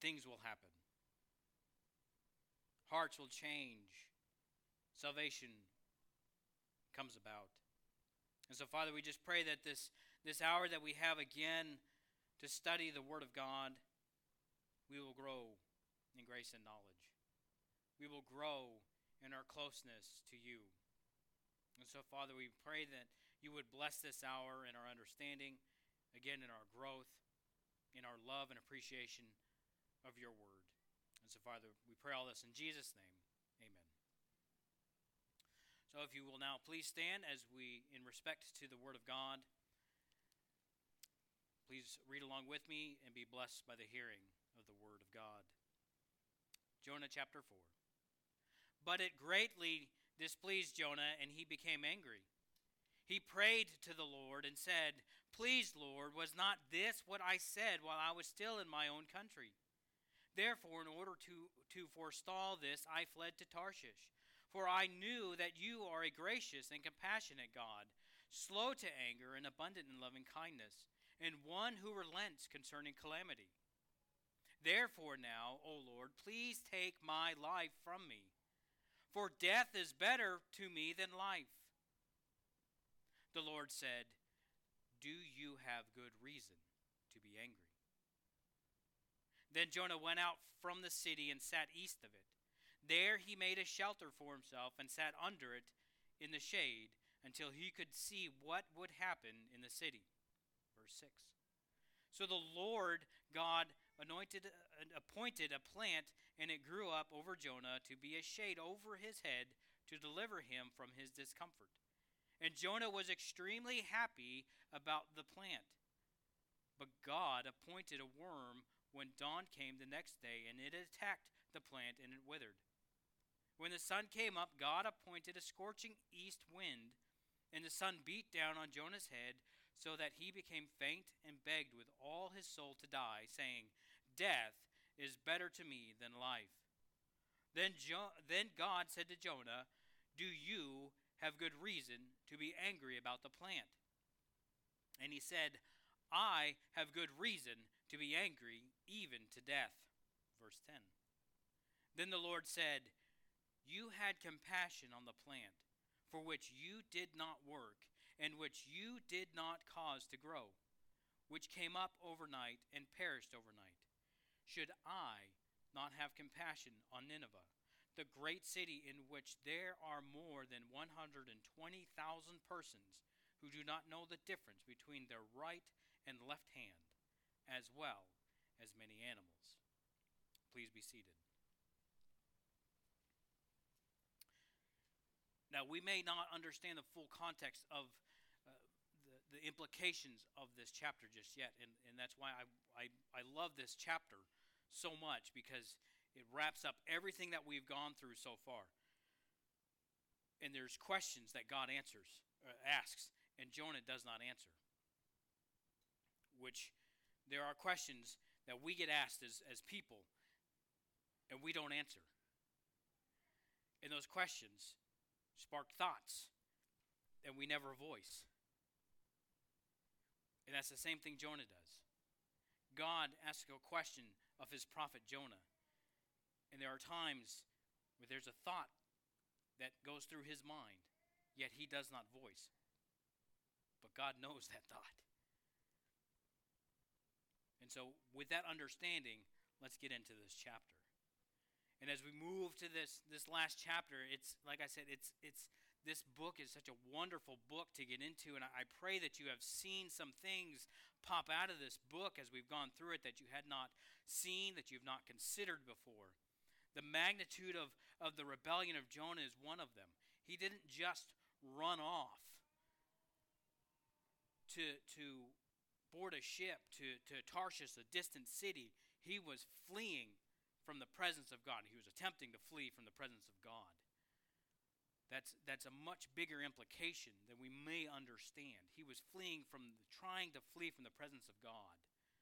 things will happen. Hearts will change. Salvation comes about. And so, Father, we just pray that this hour that we have again to study the Word of God, we will grow in grace and knowledge. We will grow in our closeness to you. And so, Father, we pray that you would bless this hour in our understanding, again, in our growth, in our love and appreciation of your Word. And so, Father, we pray all this in Jesus' name. Amen. So if you will now please stand as we, in respect to the Word of God, please read along with me and be blessed by the hearing of the Word of God. Jonah chapter 4. But it greatly displeased Jonah, and he became angry. He prayed to the Lord and said, Please, Lord, was not this what I said while I was still in my own country? Therefore, in order to forestall this, I fled to Tarshish. For I knew that you are a gracious and compassionate God, slow to anger and abundant in loving kindness, and one who relents concerning calamity. Therefore now, O Lord, please take my life from me, for death is better to me than life. The Lord said, Do you have good reason to be angry? Then Jonah went out from the city and sat east of it. There he made a shelter for himself and sat under it in the shade until he could see what would happen in the city. Verse 6. So the Lord God appointed a plant, and it grew up over Jonah to be a shade over his head to deliver him from his discomfort. And Jonah was extremely happy about the plant. But God appointed a worm when dawn came the next day, and it attacked the plant, and it withered. When the sun came up, God appointed a scorching east wind, and the sun beat down on Jonah's head, so that he became faint and begged with all his soul to die, saying, Death is better to me than life. Then God said to Jonah, Do you have good reason to be angry about the plant? And he said, I have good reason to be angry, even to death. Verse 10. Then the Lord said, You had compassion on the plant, for which you did not work, and which you did not cause to grow, which came up overnight and perished overnight. Should I not have compassion on Nineveh, the great city in which there are more than 120,000 persons who do not know the difference between their right and left hand, as well as many animals? Please be seated. Now, we may not understand the full context of the implications of this chapter just yet, and that's why I love this chapter so much, because it wraps up everything that we've gone through so far. And there's questions that God asks, and Jonah does not answer. Which there are questions that we get asked as people, and we don't answer. And those questions spark thoughts that we never voice. And that's the same thing Jonah does. God asks a question of his prophet Jonah. And there are times where there's a thought that goes through his mind, yet he does not voice. But God knows that thought. And so with that understanding, let's get into this chapter. And as we move to this last chapter, it's like I said, it's this book is such a wonderful book to get into, and I pray that you have seen some things pop out of this book as we've gone through it that you had not seen, that you've not considered before. The magnitude of the rebellion of Jonah is one of them. He didn't just run off to board a ship to Tarshish, a distant city. He was fleeing from the presence of God. He was attempting to flee from the presence of God. That's a much bigger implication than we may understand. He was trying to flee from the presence of God.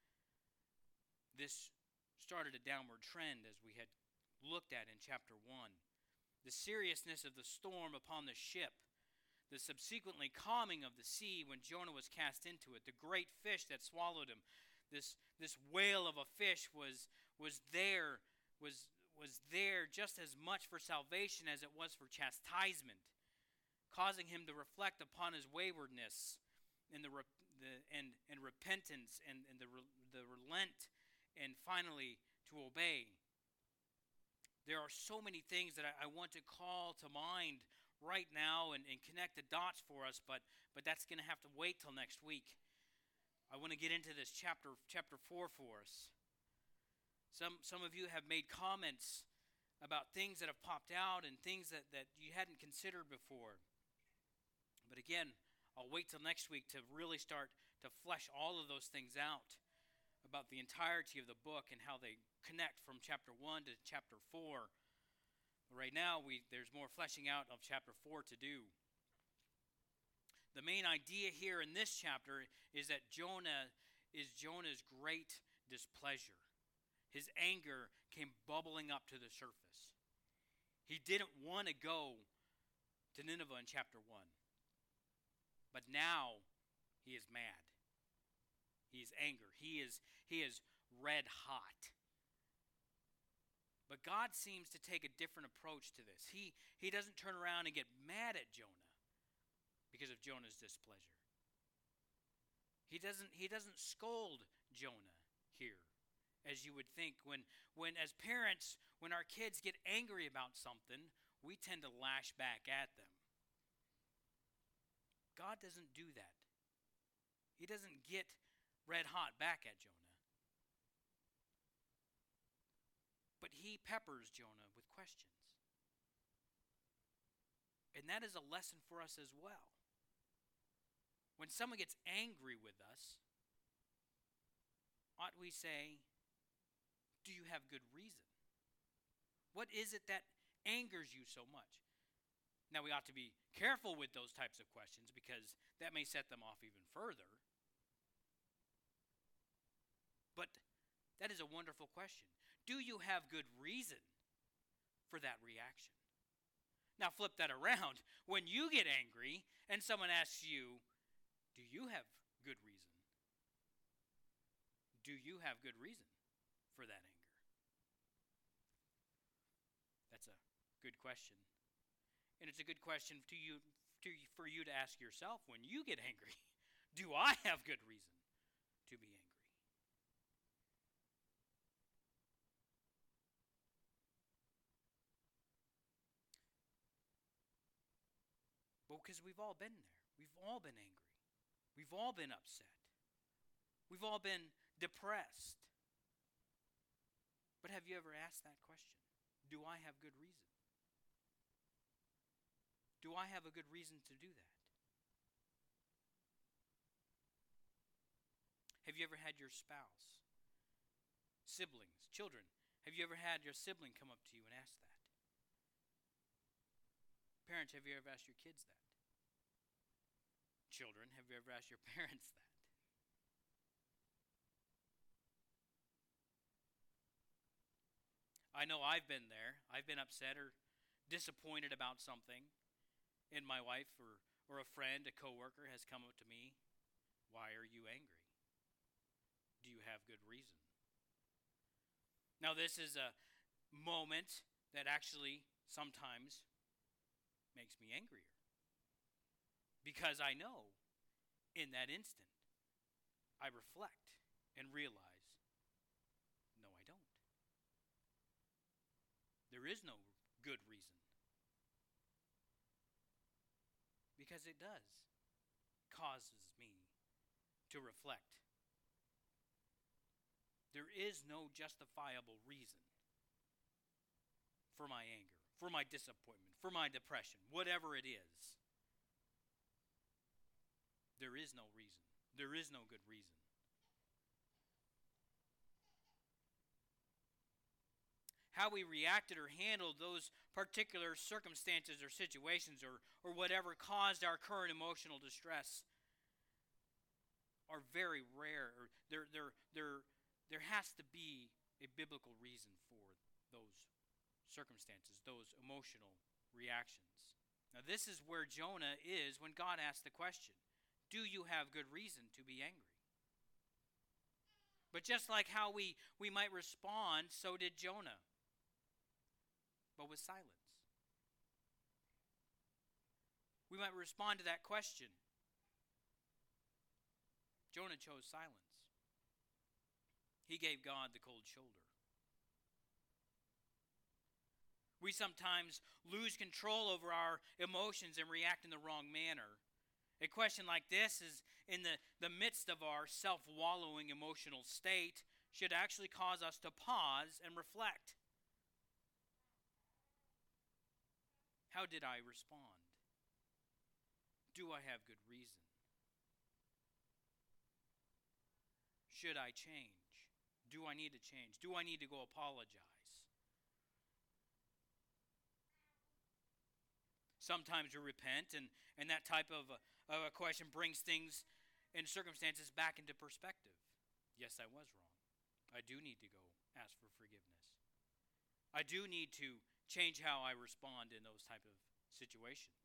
This started a downward trend as we had looked at in chapter 1. The seriousness of the storm upon the ship, the subsequently calming of the sea when Jonah was cast into it, the great fish that swallowed him. This whale of a fish was was there was there just as much for salvation as it was for chastisement, causing him to reflect upon his waywardness and and repentance and the relent and finally to obey. There are so many things that I want to call to mind right now and connect the dots for us, but that's going to have to wait till next week. I want to get into this chapter 4 for us. Some of you have made comments about things that have popped out and things that you hadn't considered before. But again, I'll wait till next week to really start to flesh all of those things out about the entirety of the book and how they connect from chapter 1 to chapter 4. Right now, there's more fleshing out of chapter 4 to do. The main idea here in this chapter is that Jonah's great displeasure. His anger came bubbling up to the surface. He didn't want to go to Nineveh in chapter 1. But now he is mad. He is angry. He is red hot. But God seems to take a different approach to this. He doesn't turn around and get mad at Jonah because of Jonah's displeasure. He doesn't scold Jonah here, as you would think. When as parents, when our kids get angry about something, we tend to lash back at them. God doesn't do that. He doesn't get red hot back at Jonah. But he peppers Jonah with questions. And that is a lesson for us as well. When someone gets angry with us, ought we say, do you have good reason? What is it that angers you so much? Now, we ought to be careful with those types of questions because that may set them off even further. But that is a wonderful question. Do you have good reason for that reaction? Now, flip that around. When you get angry and someone asks you, do you have good reason? Do you have good reason for that anger? That's a good question. And it's a good question for you to ask yourself when you get angry. Do I have good reason to be angry? Well, because we've all been there. We've all been angry. We've all been upset. We've all been depressed. But have you ever asked that question? Do I have good reason? Do I have a good reason to do that? Have you ever had your spouse, siblings, children, have you ever had your sibling come up to you and ask that? Parents, have you ever asked your kids that? Children, have you ever asked your parents that? I know I've been there. I've been upset or disappointed about something, and my wife or a friend, a coworker has come up to me. Why are you angry? Do you have good reason? Now, this is a moment that actually sometimes makes me angrier. Because I know in that instant, I reflect and realize, no, I don't. There is no good reason. Because it causes me to reflect. There is no justifiable reason for my anger, for my disappointment, for my depression, whatever it is. There is no reason. There is no good reason. How we reacted or handled those particular circumstances or situations or whatever caused our current emotional distress are very rare. Or there has to be a biblical reason for those circumstances, those emotional reactions. Now, this is where Jonah is when God asks the question, do you have good reason to be angry? But just like how we might respond, so did Jonah, but with silence. We might respond to that question. Jonah chose silence. He gave God the cold shoulder. We sometimes lose control over our emotions and react in the wrong manner. A question like this is in the midst of our self-wallowing emotional state should actually cause us to pause and reflect. How did I respond? Do I have good reason? Should I change? Do I need to change? Do I need to go apologize? Sometimes we repent, and that type of a question brings things and circumstances back into perspective. Yes, I was wrong. I do need to go ask for forgiveness. I do need to change how I respond in those type of situations.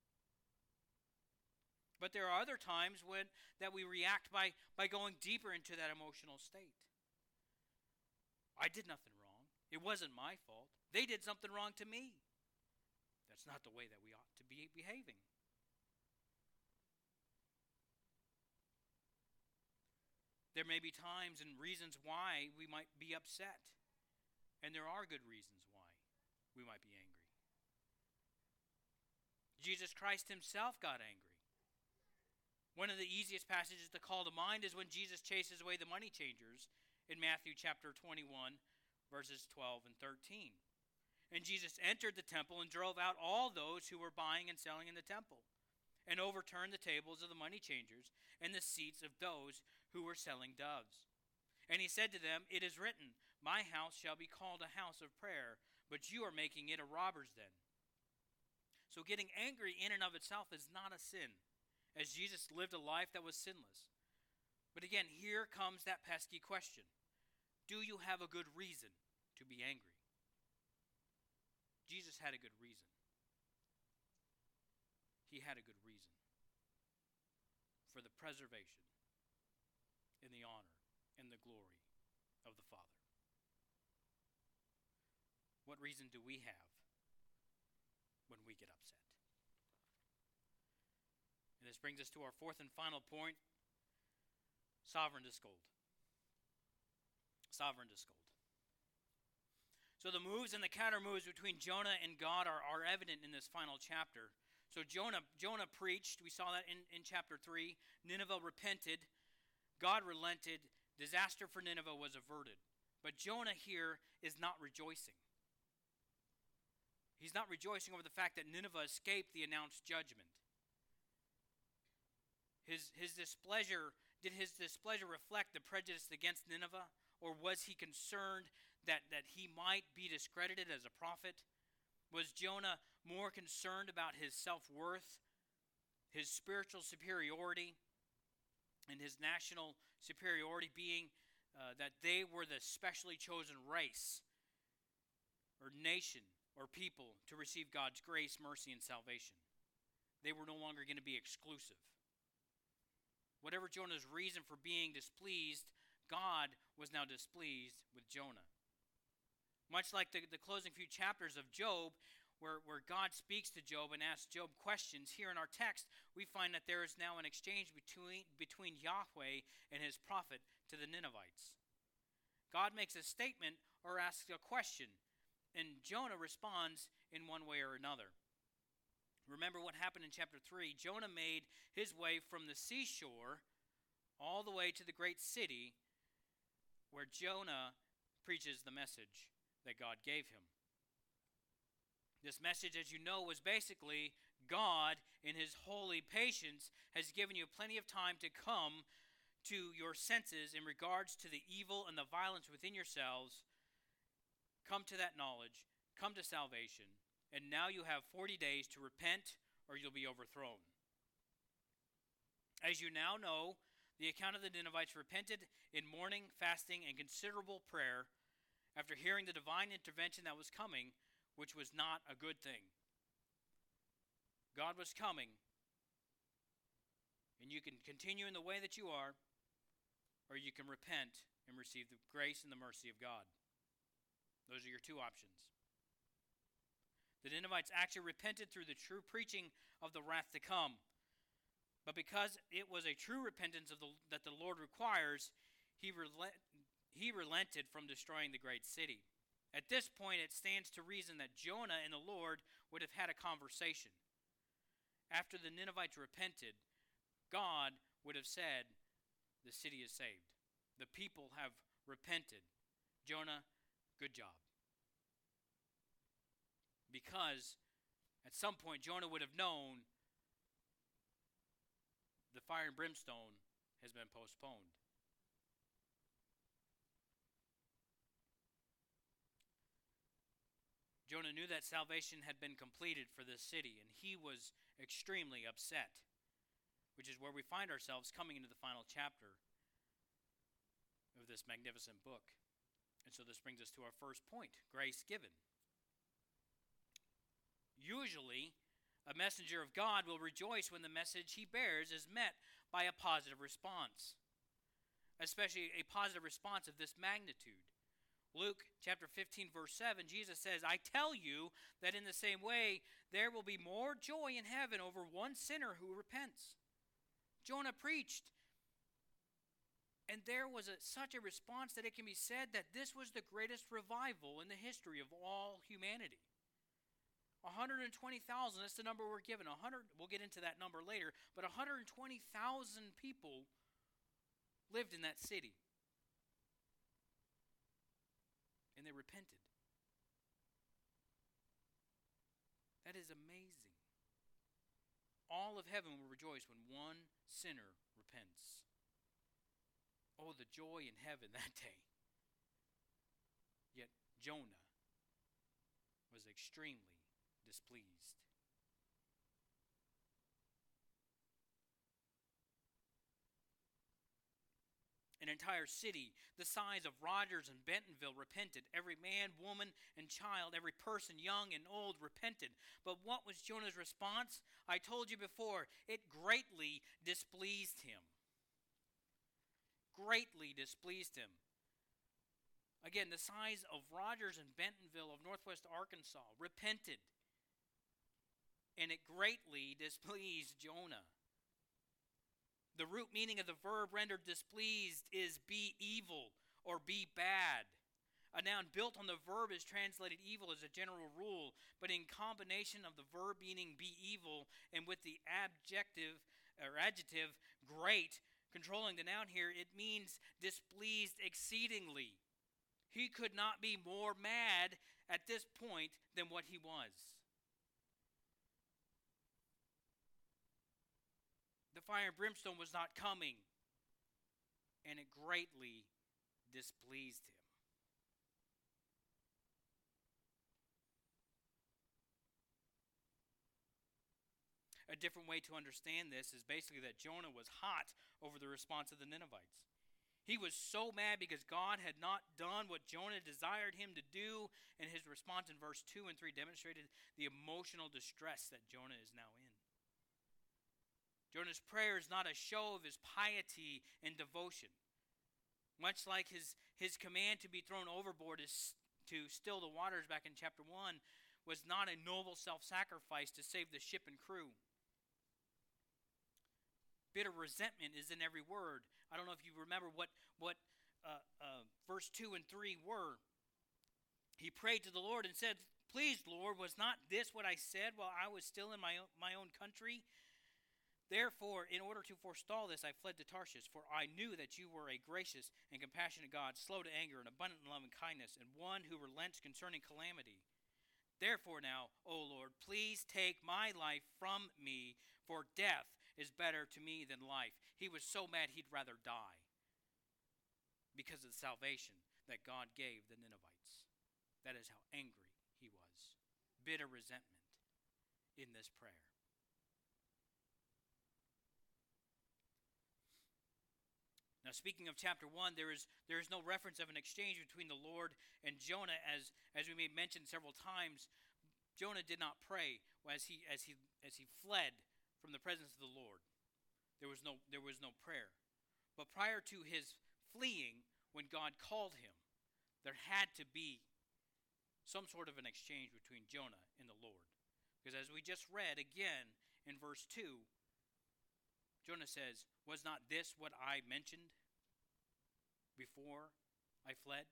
But there are other times that we react by going deeper into that emotional state. I did nothing wrong. It wasn't my fault. They did something wrong to me. That's not the way that we ought to be behaving. There may be times and reasons why we might be upset. And there are good reasons why we might be angry. Jesus Christ himself got angry. One of the easiest passages to call to mind is when Jesus chases away the money changers in Matthew chapter 21, verses 12 and 13. And Jesus entered the temple and drove out all those who were buying and selling in the temple, and overturned the tables of the money changers and the seats of those who were selling doves. And he said to them, "It is written, my house shall be called a house of prayer, but you are making it a robber's den." So getting angry in and of itself is not a sin, as Jesus lived a life that was sinless. But again, here comes that pesky question. Do you have a good reason to be angry? Jesus had a good reason. He had a good reason for the preservation and the honor and the glory of the Father. What reason do we have when we get upset? And this brings us to our fourth and final point, sovereign to scold. Sovereign to scold. So the moves and the counter moves between Jonah and God are evident in this final chapter. So Jonah preached. We saw that in chapter 3. Nineveh repented. God relented. Disaster for Nineveh was averted. But Jonah here is not rejoicing. He's not rejoicing over the fact that Nineveh escaped the announced judgment. His displeasure, did his displeasure reflect the prejudice against Nineveh? Or was he concerned that he might be discredited as a prophet? Was Jonah more concerned about his self-worth, his spiritual superiority, and his national superiority being that they were the specially chosen race or nation or people to receive God's grace, mercy, and salvation? They were no longer going to be exclusive. Whatever Jonah's reason for being displeased, God was now displeased with Jonah. Much like the closing few chapters of Job, where God speaks to Job and asks Job questions, here in our text, we find that there is now an exchange between Yahweh and his prophet to the Ninevites. God makes a statement or asks a question, and Jonah responds in one way or another. Remember what happened in chapter 3. Jonah made his way from the seashore all the way to the great city where Jonah preaches the message that God gave him. This message, as you know, was basically God, in his holy patience, has given you plenty of time to come to your senses in regards to the evil and the violence within yourselves. Come to that knowledge, come to salvation, and now you have 40 days to repent or you'll be overthrown. As you now know, the account of the Ninevites repented in mourning, fasting, and considerable prayer after hearing the divine intervention that was coming, which was not a good thing. God was coming, and you can continue in the way that you are, or you can repent and receive the grace and the mercy of God. Those are your two options. The Ninevites actually repented through the true preaching of the wrath to come. But because it was a true repentance that the Lord requires, he relented from destroying the great city. At this point, it stands to reason that Jonah and the Lord would have had a conversation. After the Ninevites repented, God would have said, the city is saved. The people have repented. Jonah, good job. Because at some point Jonah would have known the fire and brimstone has been postponed. Jonah knew that salvation had been completed for this city, and he was extremely upset, which is where we find ourselves coming into the final chapter of this magnificent book. And so this brings us to our first point, grace given. Usually, a messenger of God will rejoice when the message he bears is met by a positive response, especially a positive response of this magnitude. Luke chapter 15, verse 7, Jesus says, I tell you that in the same way, there will be more joy in heaven over one sinner who repents. Jonah preached, and there was such a response that it can be said that this was the greatest revival in the history of all humanity. 120,000, that's the number we're given. We'll get into that number later, but 120,000 people lived in that city. And they repented. That is amazing. All of heaven will rejoice when one sinner repents. Oh, the joy in heaven that day. Yet Jonah was extremely displeased. An entire city the size of Rogers and Bentonville repented. Every man, woman, and child, every person, young and old, repented. But what was Jonah's response? I told you before, it greatly displeased him. Greatly displeased him. Again, the size of Rogers and Bentonville of northwest Arkansas repented. And it greatly displeased Jonah. The root meaning of the verb rendered displeased is be evil or be bad. A noun built on the verb is translated evil as a general rule, but in combination of the verb meaning be evil and with the adjective great controlling the noun here, it means displeased exceedingly. He could not be more mad at this point than what he was. The fire and brimstone was not coming, and it greatly displeased him. A different way to understand this is basically that Jonah was hot over the response of the Ninevites. He was so mad because God had not done what Jonah desired him to do, and his response in verse 2 and 3 demonstrated the emotional distress that Jonah is now in. Jonah's prayer is not a show of his piety and devotion. Much like his command to be thrown overboard is to still the waters back in chapter 1 was not a noble self-sacrifice to save the ship and crew. Bitter resentment is in every word. I don't know if you remember what verse 2 and 3 were. He prayed to the Lord and said, Please, Lord, was not this what I said while I was still in my own country? Therefore, in order to forestall this, I fled to Tarshish, for I knew that you were a gracious and compassionate God, slow to anger and abundant in love and kindness, and one who relents concerning calamity. Therefore now, O Lord, please take my life from me, for death is better to me than life. He was so mad he'd rather die because of the salvation that God gave the Ninevites. That is how angry he was. Bitter resentment in this prayer. Now, speaking of chapter 1, there is no reference of an exchange between the Lord and Jonah, as we may mention several times. Jonah did not pray as he fled from the presence of the Lord. There was no prayer. But prior to his fleeing when God called him, there had to be some sort of an exchange between Jonah and the Lord. Because as we just read again in verse 2, Jonah says, "Was not this what I mentioned before I fled?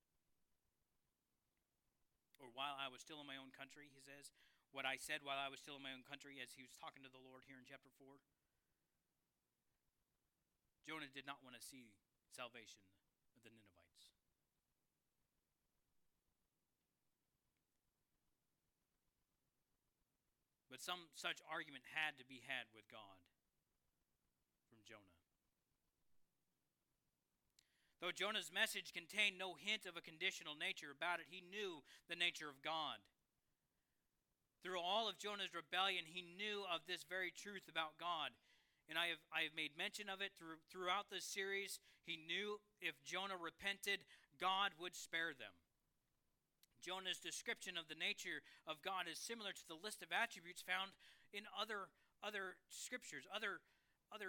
Or while I was still in my own country," he says, "what I said while I was still in my own country," as he was talking to the Lord here in chapter 4. Jonah did not want to see salvation of the Ninevites. But some such argument had to be had with God from Jonah. Though Jonah's message contained no hint of a conditional nature about it, he knew the nature of God. Through all of Jonah's rebellion, he knew of this very truth about God. And I have made mention of it throughout this series. He knew if Jonah repented, God would spare them. Jonah's description of the nature of God is similar to the list of attributes found in other scriptures, other